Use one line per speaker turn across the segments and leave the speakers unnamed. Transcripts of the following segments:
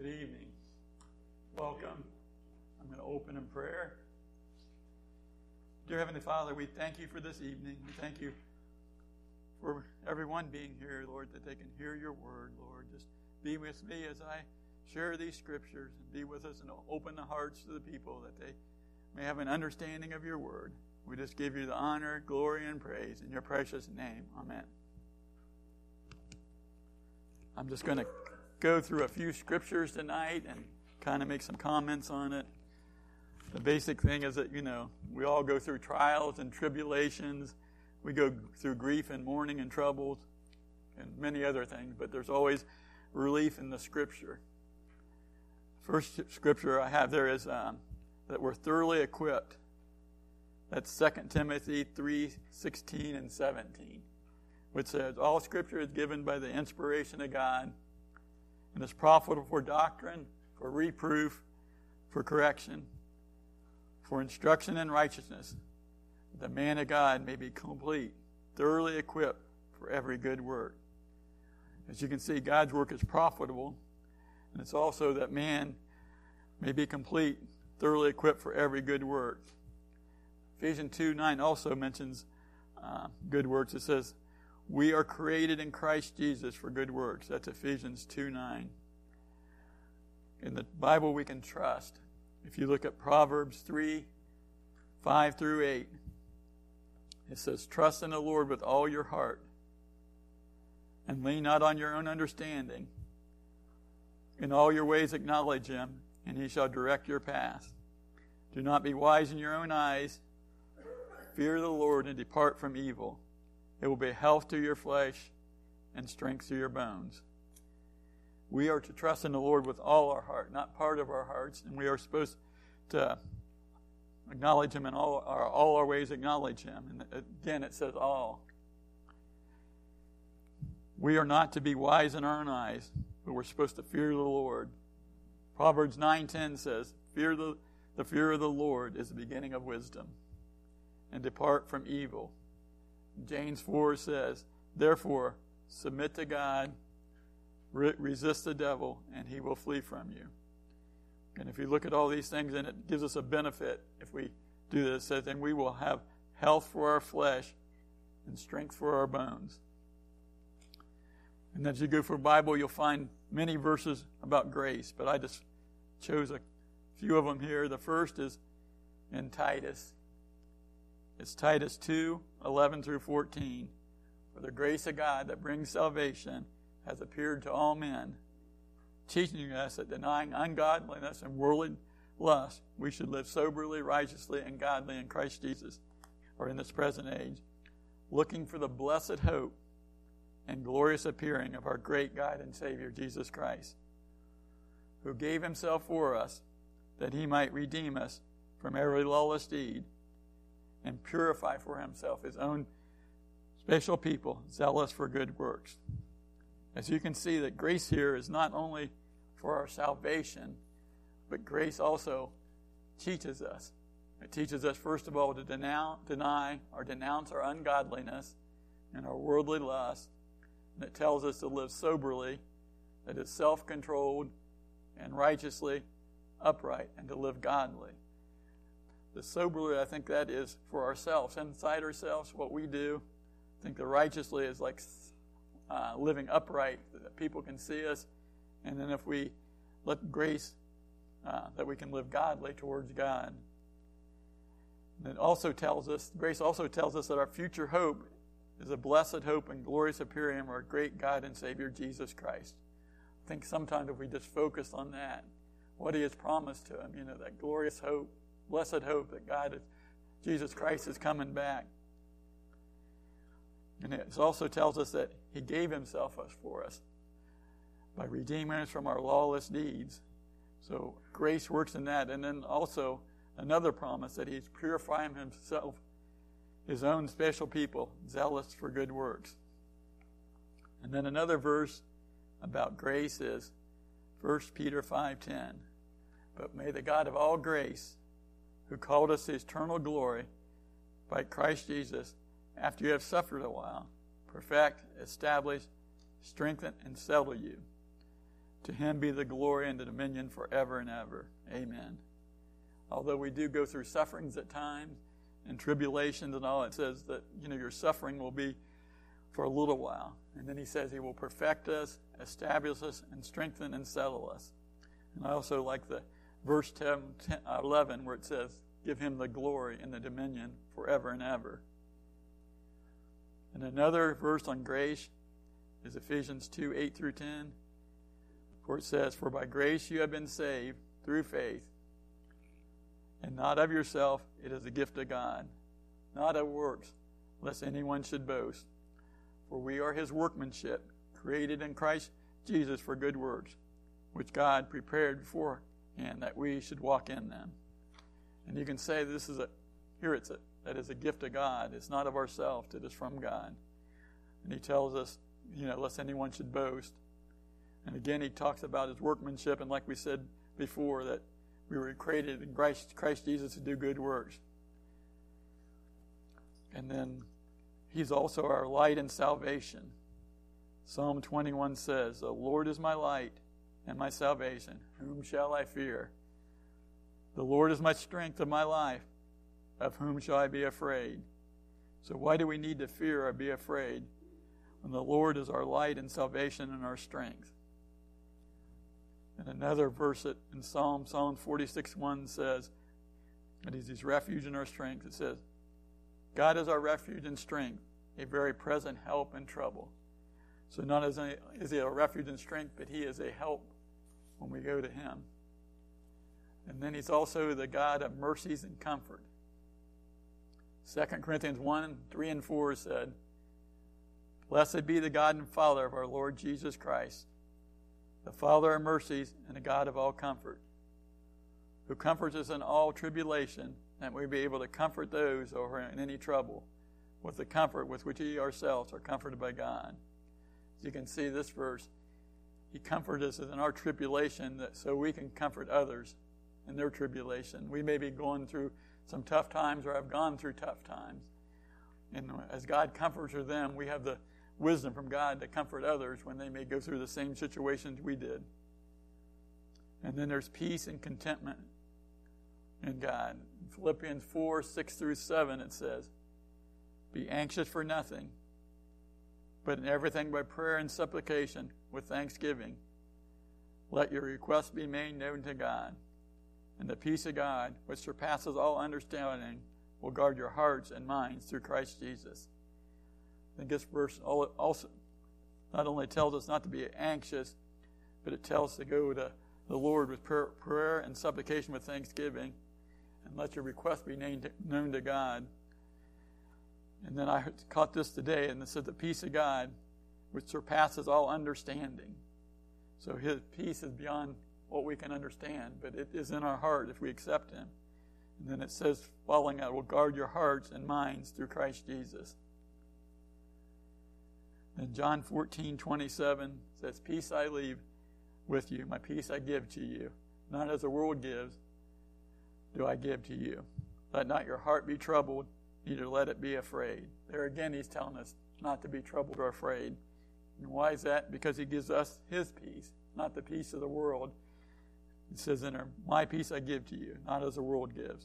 Good evening. Welcome. I'm going to open in prayer. Dear Heavenly Father, we thank you for this evening. We thank you for everyone being here, Lord, that they can hear your word, Lord. Just be with me as I share these scriptures, and be with us and open the hearts to the people that they may have an understanding of your word. We just give you the honor, glory, and praise in your precious name. Amen. I'm just going to go through a few scriptures tonight and kind of make some comments on it. The basic thing is that, we all go through trials and tribulations. We go through grief and mourning and troubles and many other things, but there's always relief in the scripture. First scripture I have there is that we're thoroughly equipped. That's 2 Timothy 3:16 and 17, which says, all scripture is given by the inspiration of God and is profitable for doctrine, for reproof, for correction, for instruction in righteousness, that the man of God may be complete, thoroughly equipped for every good work. As you can see, God's work is profitable, and it's also that man may be complete, thoroughly equipped for every good work. Ephesians 2:9 also mentions good works. It says, we are created in Christ Jesus for good works. That's Ephesians 2:9. In the Bible we can trust. If you look at Proverbs 3:5 through 8, it says, trust in the Lord with all your heart, and lean not on your own understanding. In all your ways acknowledge him, and he shall direct your path. Do not be wise in your own eyes. Fear the Lord and depart from evil. It will be health to your flesh and strength to your bones. We are to trust in the Lord with all our heart, not part of our hearts, and we are supposed to acknowledge him in all our ways, acknowledge him. And again, it says all. We are not to be wise in our own eyes, but we're supposed to fear the Lord. Proverbs 9:10 says, the fear of the Lord is the beginning of wisdom, and depart from evil. James 4 says, therefore, submit to God, resist the devil, and he will flee from you. And if you look at all these things, then it gives us a benefit if we do this. It says, then we will have health for our flesh and strength for our bones. And as you go through the Bible, you'll find many verses about grace, but I just chose a few of them here. The first is in Titus. It's Titus 2:11 through 14. For the grace of God that brings salvation has appeared to all men, teaching us that denying ungodliness and worldly lust, we should live soberly, righteously, and godly in Christ Jesus, or in this present age, looking for the blessed hope and glorious appearing of our great God and Savior, Jesus Christ, who gave himself for us, that he might redeem us from every lawless deed, and purify for himself his own special people, zealous for good works. As you can see, that grace here is not only for our salvation, but grace also teaches us. It teaches us, first of all, to denounce our ungodliness and our worldly lust. And it tells us to live soberly, that is self-controlled and righteously upright, and to live godly. The soberly, I think that is for ourselves, inside ourselves, what we do. I think the righteously is like living upright, that people can see us. And then if we let grace, that we can live godly towards God. And it also tells us, grace also tells us that our future hope is a blessed hope and glorious appearing of our great God and Savior, Jesus Christ. I think sometimes if we just focus on that, what he has promised to him, that glorious hope, blessed hope that Jesus Christ is coming back. And it also tells us that he gave himself for us by redeeming us from our lawless deeds. So grace works in that. And then also another promise that he's purifying himself, his own special people, zealous for good works. And then another verse about grace is 1 Peter 5:10. But may the God of all grace, who called us to eternal glory by Christ Jesus, after you have suffered a while, perfect, establish, strengthen, and settle you. To him be the glory and the dominion forever and ever. Amen. Although we do go through sufferings at times and tribulations and all, it says that, your suffering will be for a little while. And then he says he will perfect us, establish us, and strengthen and settle us. And I also like the verse 11 where it says, give him the glory and the dominion forever and ever. And another verse on grace is Ephesians 2, 8 through 10. For it says, for by grace you have been saved through faith, and not of yourself, it is a gift of God, not of works, lest anyone should boast. For we are his workmanship, created in Christ Jesus for good works, which God prepared beforehand that we should walk in them. And you can say that is a gift of God. It's not of ourselves, it is from God. And he tells us, lest anyone should boast. And again, he talks about his workmanship, and like we said before, that we were created in Christ Jesus to do good works. And then he's also our light and salvation. Psalm 21 says, the Lord is my light and my salvation. Whom shall I fear? The Lord is my strength of my life. Of whom shall I be afraid? So why do we need to fear or be afraid when the Lord is our light and salvation and our strength? And another verse in Psalm 46:1 says, that he's his refuge and our strength. It says, God is our refuge and strength, a very present help in trouble. So not only is he a refuge and strength, but he is a help when we go to him. And then he's also the God of mercies and comfort. 2 Corinthians 1, 3 and 4 said, blessed be the God and Father of our Lord Jesus Christ, the Father of mercies and the God of all comfort, who comforts us in all tribulation, that we be able to comfort those who are in any trouble with the comfort with which we ourselves are comforted by God. As you can see this verse, he comforts us in our tribulation so we can comfort others in their tribulation. We may be going through some tough times or have gone through tough times. And as God comforts them, we have the wisdom from God to comfort others when they may go through the same situations we did. And then there's peace and contentment in God. In Philippians 4, 6 through 7 it says, be anxious for nothing, but in everything by prayer and supplication with thanksgiving, let your requests be made known to God. And the peace of God, which surpasses all understanding, will guard your hearts and minds through Christ Jesus. I think this verse also not only tells us not to be anxious, but it tells us to go to the Lord with prayer and supplication with thanksgiving, and let your request be known to God. And then I caught this today, and it said the peace of God, which surpasses all understanding. So his peace is beyond what we can understand, but it is in our heart if we accept him. And then it says, following that, will guard your hearts and minds through Christ Jesus. And John 14:27 says, peace I leave with you, my peace I give to you. Not as the world gives, do I give to you. Let not your heart be troubled, neither let it be afraid. There again, he's telling us not to be troubled or afraid. And why is that? Because he gives us his peace, not the peace of the world. It says in there, my peace I give to you, not as the world gives.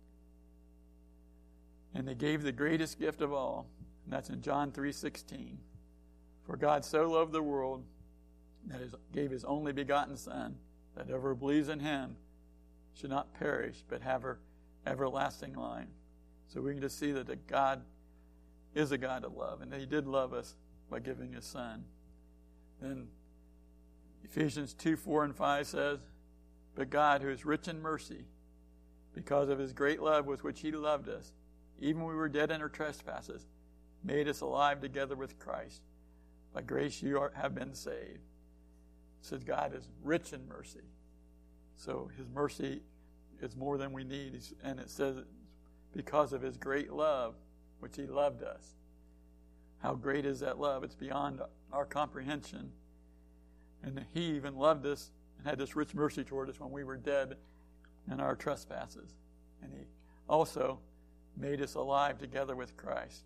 And they gave the greatest gift of all, and that's in John 3:16. For God so loved the world that he gave his only begotten Son, that whoever believes in him should not perish, but have everlasting life. So we can just see that God is a God of love, and that he did love us by giving his Son. Then Ephesians 2, 4 and 5 says, but God, who is rich in mercy, because of his great love with which he loved us, even when we were dead in our trespasses, made us alive together with Christ. By grace you have been saved. It says God is rich in mercy. So his mercy is more than we need. And it says because of his great love, which he loved us. How great is that love? It's beyond our comprehension. And he even loved us and had this rich mercy toward us when we were dead in our trespasses. And he also made us alive together with Christ.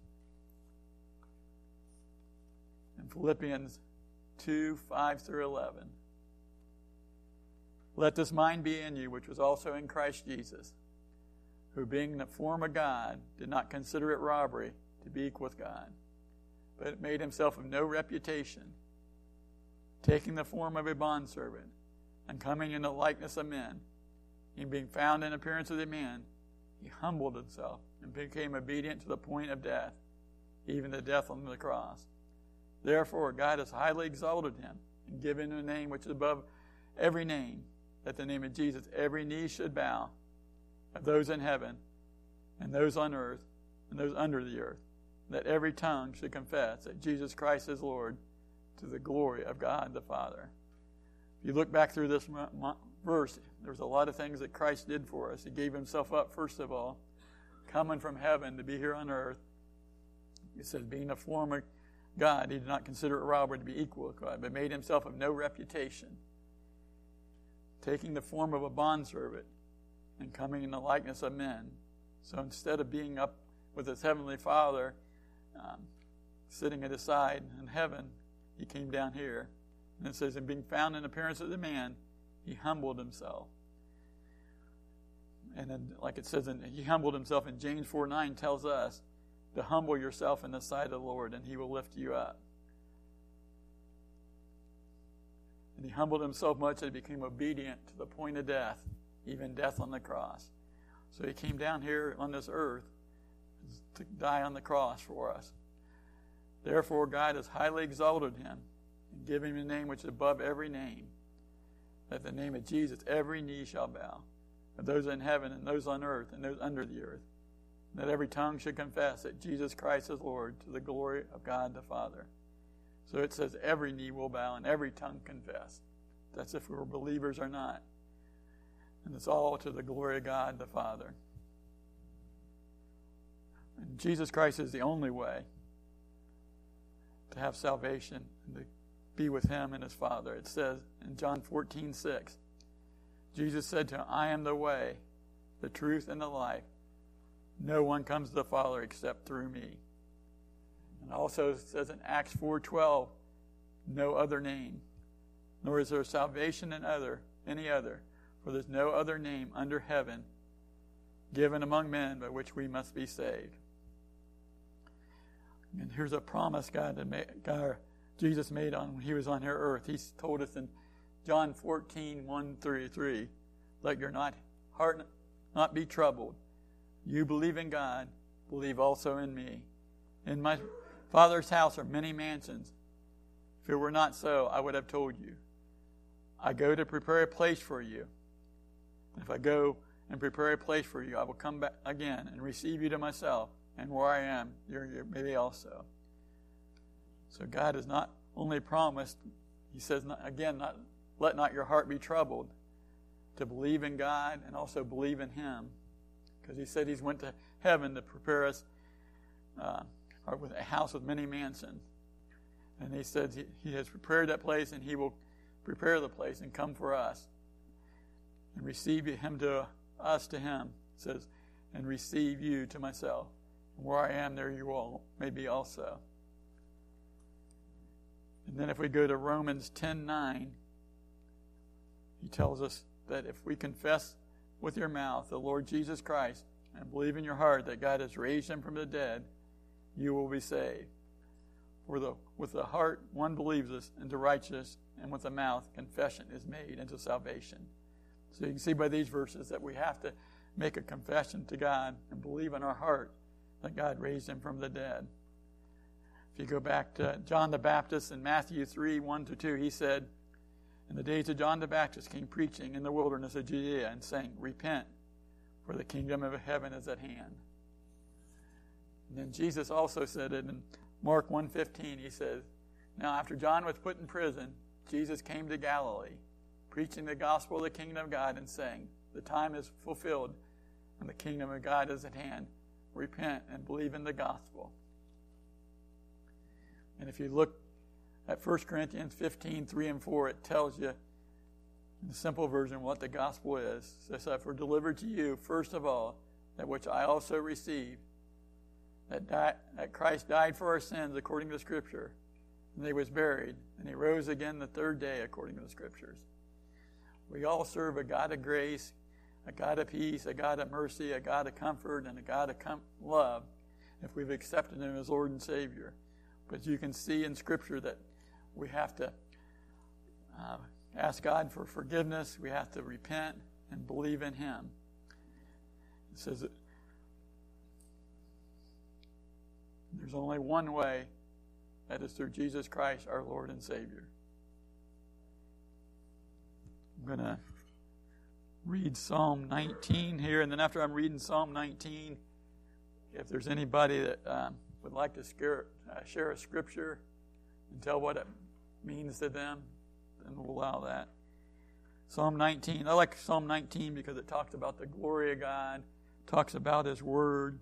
In Philippians 2, 5 through 11, Let this mind be in you, which was also in Christ Jesus, who being in the form of God did not consider it robbery to be equal with God, but made himself of no reputation, taking the form of a bondservant, and coming in the likeness of men, and being found in appearance of a man, he humbled himself and became obedient to the point of death, even the death on the cross. Therefore God has highly exalted him and given him a name which is above every name, that the name of Jesus every knee should bow, of those in heaven and those on earth and those under the earth, that every tongue should confess that Jesus Christ is Lord, to the glory of God the Father. If you look back through this verse, there's a lot of things that Christ did for us. He gave himself up, first of all, coming from heaven to be here on earth. He says, being a form of God, he did not consider it robbery to be equal with God, but made himself of no reputation, taking the form of a bondservant and coming in the likeness of men. So instead of being up with his heavenly Father, sitting at his side in heaven, he came down here. And it says, and being found in appearance of the man, he humbled himself. And then, like it says, he humbled himself, and James 4:9 tells us to humble yourself in the sight of the Lord, and he will lift you up. And he humbled himself much that he became obedient to the point of death, even death on the cross. So he came down here on this earth to die on the cross for us. Therefore God has highly exalted him and given him a name which is above every name, that the name of Jesus every knee shall bow, of those in heaven and those on earth and those under the earth, and that every tongue should confess that Jesus Christ is Lord, to the glory of God the Father. So it says every knee will bow and every tongue confess. That's if we're believers or not. And it's all to the glory of God the Father. And Jesus Christ is the only way to have salvation and to be with him and his Father. It says in John 14:6, Jesus said to him, I am the way, the truth, and the life. No one comes to the Father except through me. And also it says in Acts 4:12, no other name, nor is there salvation in any other, for there's no other name under heaven given among men by which we must be saved. And here's a promise Jesus made when he was on here earth. He told us in John 14:1-3, let your heart not be troubled. You believe in God, believe also in me. In my Father's house are many mansions. If it were not so, I would have told you. I go to prepare a place for you. If I go and prepare a place for you, I will come back again and receive you to myself, and where I am, you may be also. So God has not only promised, he says, let not your heart be troubled, to believe in God and also believe in him. Because he said he's went to heaven to prepare us with a house with many mansions. And he said he has prepared that place, and he will prepare the place and come for us and receive him to us to him. It says, and receive you to myself. And where I am, there you all may be also. And then if we go to Romans 10:9, he tells us that if we confess with your mouth the Lord Jesus Christ and believe in your heart that God has raised him from the dead, you will be saved. For with the heart one believes this into righteousness, and with the mouth confession is made into salvation. So you can see by these verses that we have to make a confession to God and believe in our heart that God raised him from the dead. If you go back to John the Baptist in Matthew 3:1-2, he said, in the days of John the Baptist came preaching in the wilderness of Judea and saying, repent, for the kingdom of heaven is at hand. And then Jesus also said it in Mark 1:15. He says, now after John was put in prison, Jesus came to Galilee, preaching the gospel of the kingdom of God and saying, the time is fulfilled and the kingdom of God is at hand. Repent and believe in the gospel. And if you look at 1 Corinthians 15:3-4, it tells you in the simple version what the gospel is. It says, for delivered to you, first of all, that which I also received, that Christ died for our sins according to the Scripture, and he was buried, and he rose again the third day according to the Scriptures. We all serve a God of grace, a God of peace, a God of mercy, a God of comfort, and a God of love if we've accepted Him as Lord and Savior. But you can see in Scripture that we have to ask God for forgiveness. We have to repent and believe in Him. It says that there's only one way, that is through Jesus Christ, our Lord and Savior. I'm going to read Psalm 19 here, and then after I'm reading Psalm 19, if there's anybody that would like to share a scripture and tell what it means to them, then we'll allow that. Psalm 19. I like Psalm 19 because it talks about the glory of God, talks about His Word.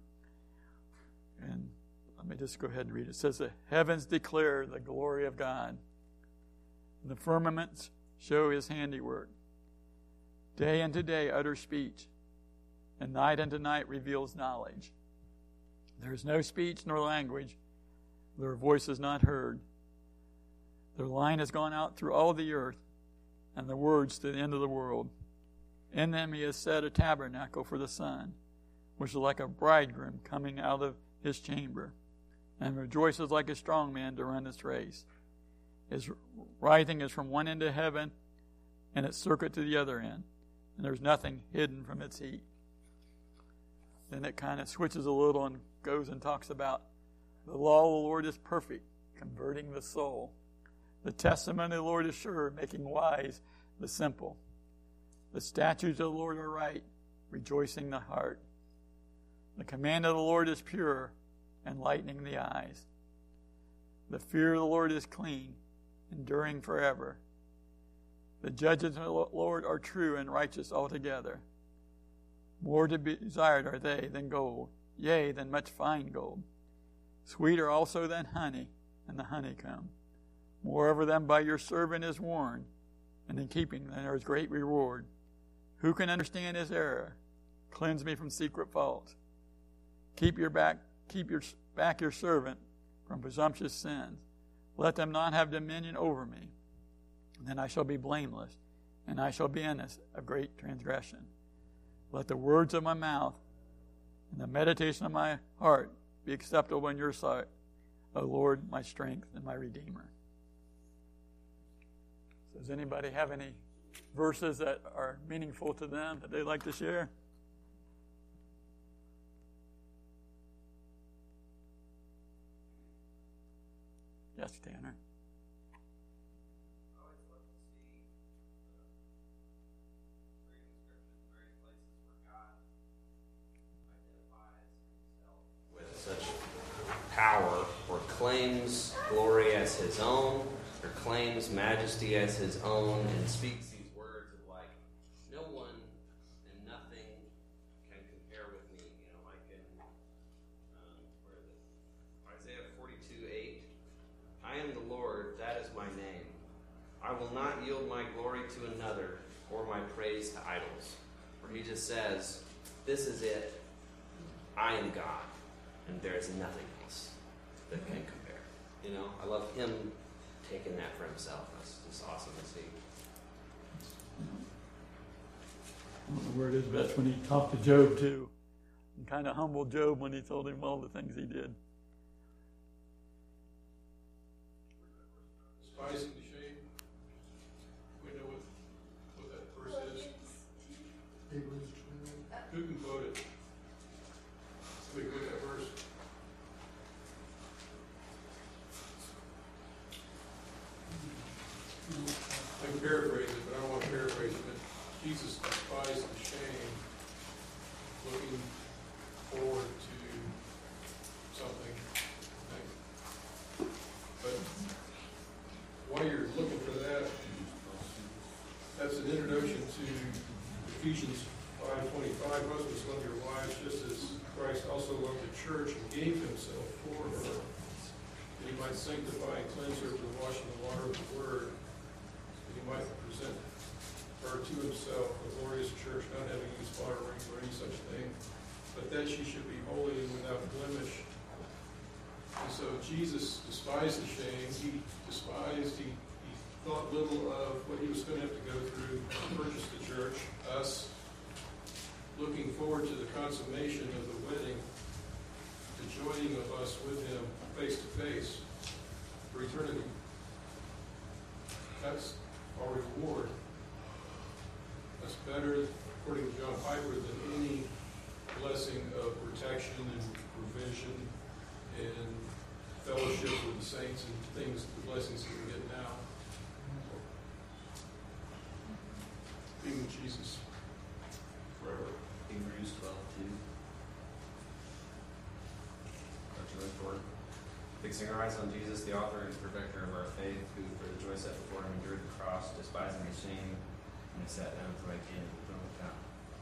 And let me just go ahead and read it. It says, the heavens declare the glory of God, and the firmaments show His handiwork. Day unto day utter speech, and night unto night reveals knowledge. There is no speech nor language, their voice is not heard. Their line has gone out through all the earth, and the words to the end of the world. In them He has set a tabernacle for the sun, which is like a bridegroom coming out of his chamber, and rejoices like a strong man to run his race. His writhing is from one end of heaven, and its circuit to the other end, and there's nothing hidden from its heat. Then it kind of switches a little and goes and talks about the law of the Lord is perfect, converting the soul. The testimony of the Lord is sure, making wise the simple. The statutes of the Lord are right, rejoicing the heart. The command of the Lord is pure, enlightening the eyes. The fear of the Lord is clean, enduring forever. The judgments of the Lord are true and righteous altogether. More to be desired are they than gold, yea, than much fine gold. Sweeter also than honey and the honeycomb. Moreover than by your servant is warned, and in keeping them there is great reward. Who can understand his error? Cleanse me from secret faults. Keep back your servant from presumptuous sins. Let them not have dominion over me. Then I shall be blameless, and I shall be innocent of great transgression. Let the words of my mouth and the meditation of my heart be acceptable in your sight, O Lord, my strength and my Redeemer. So does anybody have any verses that are meaningful to them that they'd like to share? Yes, Tanner.
Power, or claims glory as His own, or claims majesty as His own, and speaks these words of like, no one and nothing can compare with me. You know, like in where is it? Isaiah 42:8. I am the Lord, that is my name. I will not yield my glory to another, or my praise to idols. Where He just says, this is it. I am God, and there is nothing that can compare. You know, I love Him taking that for Himself. That's just awesome to see.
I don't know where it is, but that's when He talked to Job too, and kind of humbled Job when He told him all the things he did.
Despising the shame. We know what that verse is. Hebrews 12. Who can quote it? Somebody quote that verse. I can paraphrase it, but I don't want to paraphrase it. But Jesus despised the shame, looking forward to something. But while you're looking for that, that's an introduction to Ephesians 5:25. Husbands, love your wives just as Christ also loved the church and gave Himself for her, that He might sanctify and cleanse her through the washing of the water of the Word, that He might present her to Himself, a glorious church, not having any spot or wrinkle or any such thing, but that she should be holy and without blemish. And so Jesus despised the shame. He thought little of what he was going to have to go through to purchase the church, us looking forward to the consummation of the wedding, the joining of us with him face to face for eternity. That's our reward. That's better, according to John Piper, than any blessing of protection and provision and fellowship with the saints and things, the blessings that we get now. Being with Jesus forever.
Hebrews 12:2. Fixing our eyes on Jesus, the author and perfecter of our faith, who for the joy set before him endured the cross, despising the shame, and has sat down at the right hand of the throne of God.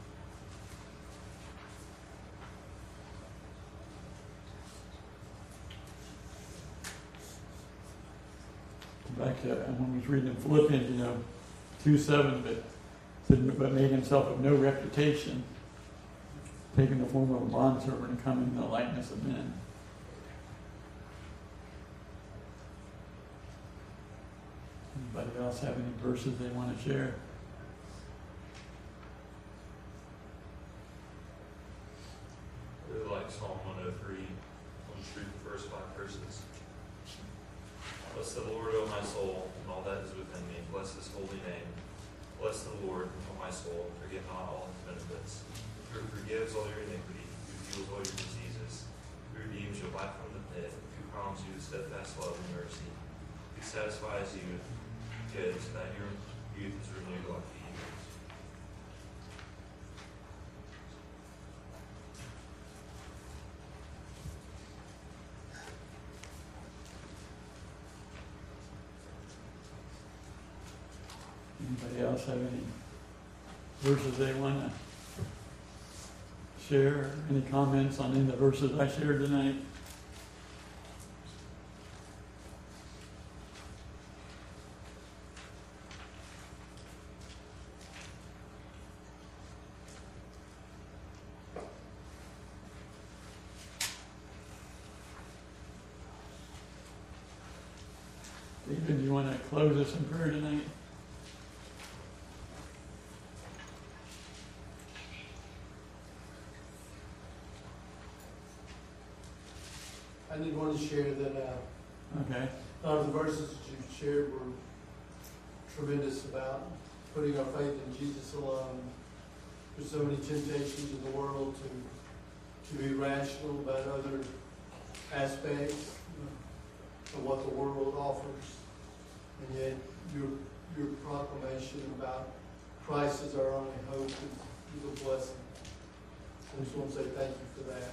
Back to when we was reading in Philippians, 2:7, but made himself of no reputation, taking the form of a bondservant and coming in the likeness of men. Anybody else have any verses they want to share?
I really like Psalm 103. I'll just read the first 5 verses. Bless the Lord, O my soul, and all that is within me. Bless his holy name. Bless the Lord, O my soul, and forget not all his benefits. Who forgives all your iniquity, who heals all your diseases, who redeems your life from the pit, who crowns you with steadfast love and mercy, who satisfies you with good, so that your youth is renewed like the eagles.
Anybody else have any verses they want to share? Any comments on any of the verses I shared tonight? David, do you want to close us in prayer tonight?
I did want to share that
Okay.
a lot of the verses that you shared were tremendous about putting our faith in Jesus alone. There's so many temptations in the world to be rational about other aspects of what the world offers, and yet your proclamation about Christ as our only hope is a blessing. I just want to say thank you for that.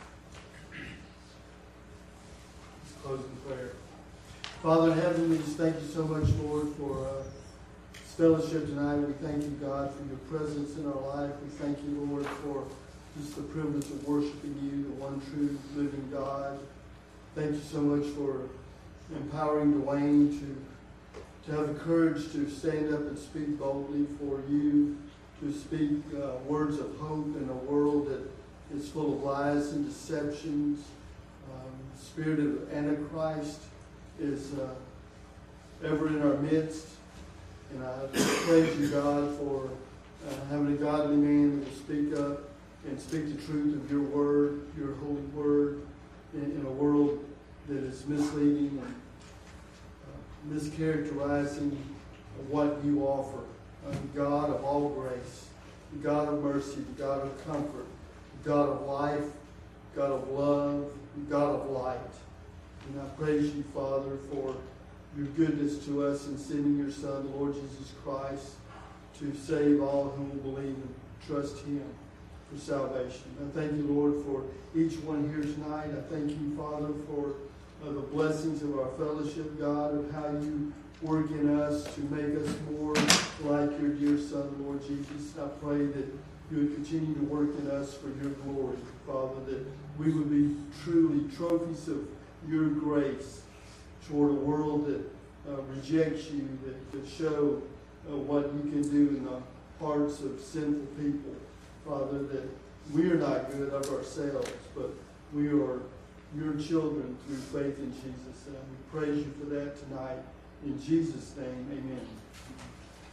Closing prayer. Father in heaven, we just thank you so much, Lord, for this fellowship tonight. We thank you, God, for your presence in our life. We thank you, Lord, for just the privilege of worshiping you, the one true living God. Thank you so much for empowering Dwayne to have the courage to stand up and speak boldly for you, to speak words of hope in a world that is full of lies and deceptions. The spirit of Antichrist is ever in our midst. And I praise you, God, for having a godly man that will speak up and speak the truth of your word, your holy word, in a world that is misleading and mischaracterizing what you offer. God of all grace, the God of mercy, the God of comfort, the God of life, God of love, God of light. And I praise you, Father, for your goodness to us in sending your Son, the Lord Jesus Christ, to save all who will believe and trust him for salvation. I thank you, Lord, for each one here tonight. I thank you, Father, for the blessings of our fellowship, God, of how you work in us to make us more like your dear Son, Lord Jesus. I pray that you would continue to work in us for your glory, Father, that we would be truly trophies of your grace toward a world that rejects you, that show what you can do in the hearts of sinful people. Father, that we are not good of ourselves, but we are your children through faith in Jesus. And we praise you for that tonight. In Jesus' name, amen.